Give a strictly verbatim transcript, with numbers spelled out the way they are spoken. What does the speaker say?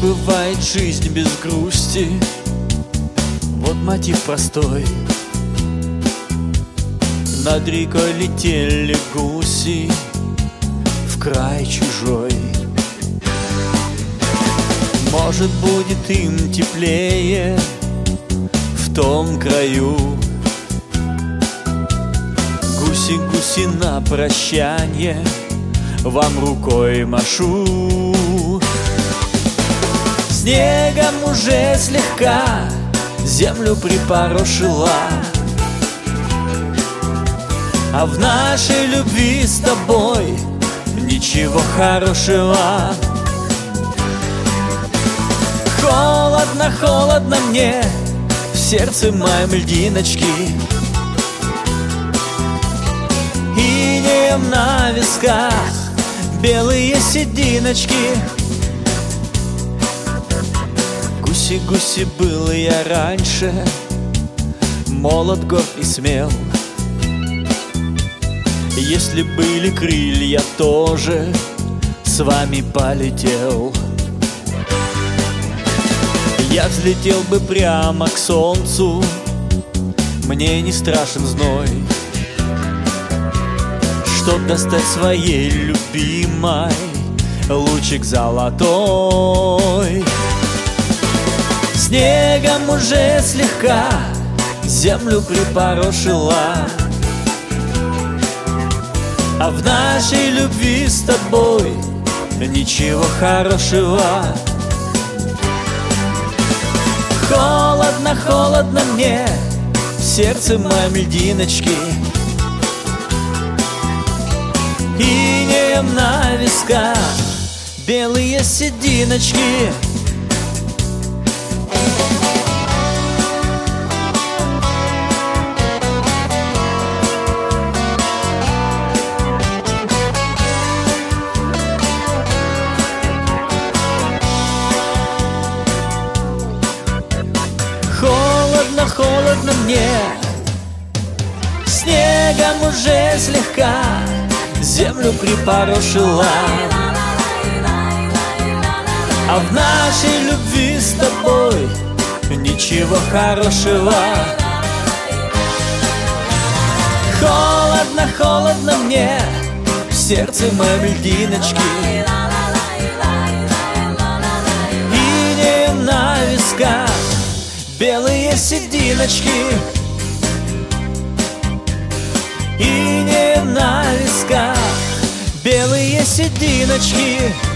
бывает жизнь без грусти. Вот мотив простой. Над рекой летели гуси в край чужой. Может, будет им теплее в том краю. Гуси-гуси на прощанье вам рукой машу. Снегом уже слегка землю припорошила, а в нашей любви с тобой ничего хорошего. Холодно, холодно мне в сердце моем льдиночки, инеем на висках белые сединочки. Гуси-гуси был я раньше, молод, горд и смел. Если были крылья, тоже с вами полетел. Я взлетел бы прямо к солнцу, мне не страшен зной, чтоб достать своей любимой лучик золотой. Снегом уже слегка землю припорошила, а в нашей любви с тобой ничего хорошего. Холодно, холодно мне в сердце моем льдиночки, инеем на висках белые сединочки. Холодно, холодно мне, снегом уже слегка землю припорошила, а в нашей любви с тобой ничего хорошего. Холодно, холодно мне в сердце моем льдиночки, инеем на висках белые сединочки, инеем на висках белые сединочки.